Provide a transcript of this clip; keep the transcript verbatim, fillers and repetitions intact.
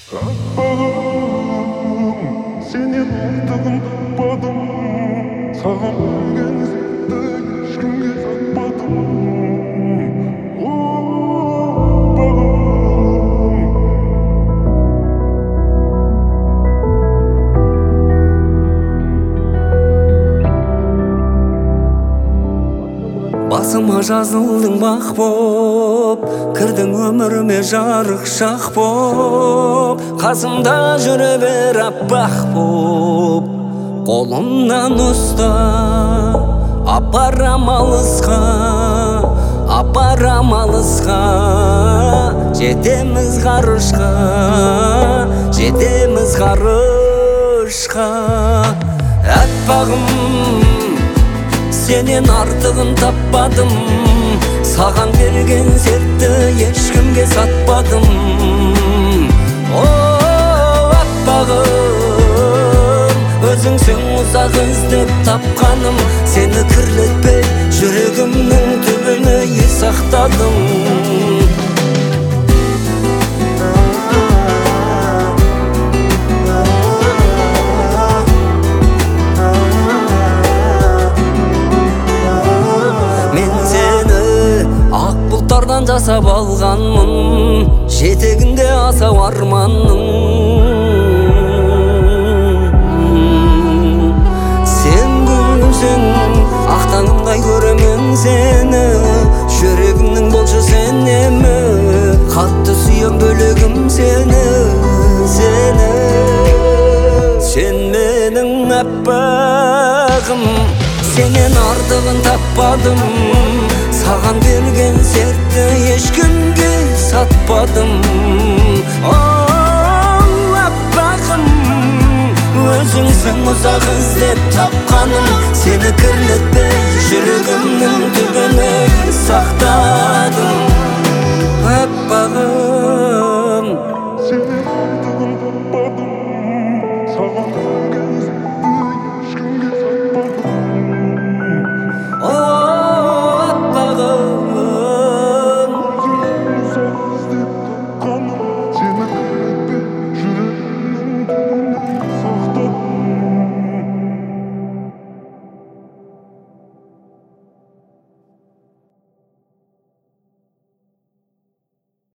Аппағым, сенен артығын таппадым, саған берген сәтті ешкімге сатпадым. О, аппағым. Басыма жазылдың бақ боп, кірдің өміріме жарық шақ боп, қасымда жүре бер аппақ боп. Қолымнан ұста, апарам алысқа, апарам алысқа. Жетеміз ғарышқа, жетеміз ғарышқа. Аппағым, сенен артығын таппадым, саған берген сертті ешкімге сатпадым. О, аппағым, өзіңсің ұзақ іздеп тапқаным, сені кірлетпей жүрегімнің түбіне ес сақтадым. Бұлттардан жасап алғанмын, жетегінде асау арманның. Сен гүлсің, ақ таңымдай көремін сені, жүрегімнің болшы сенемі, қатты сүйем бөлегім сені, сені. Сен менің аппағым, сенен артығын таппадым, саған берген сертті ешкімге сатпадым. О, аппағым, өзіңсің ұзақ іздеп тапқаным, сені кірлетпей жүрегімнің